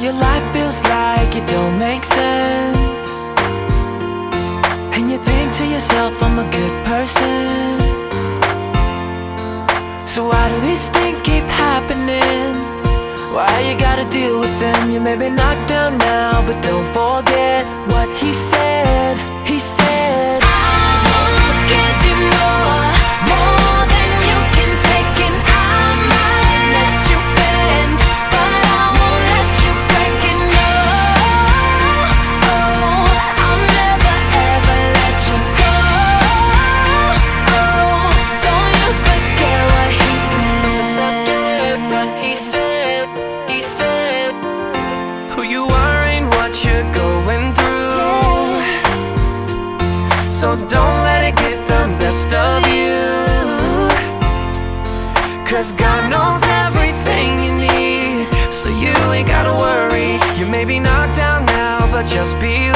your life feels like it don't make sense, and you think to yourself, I'm a good person. So why do these things keep happening? Why you gotta deal with them? You may be knocked down now, but don't forget what he said. He said, I will give you more than you can take, and I might let you bend, but I won't let you break it. No, I'll never ever let you go. Don't you forget what he said. What he said. He said, who you are ain't what you're going through, so don't let it get the best of you. 'Cause God knows everything you need, so you ain't gotta worry. You may be knocked down now, but just be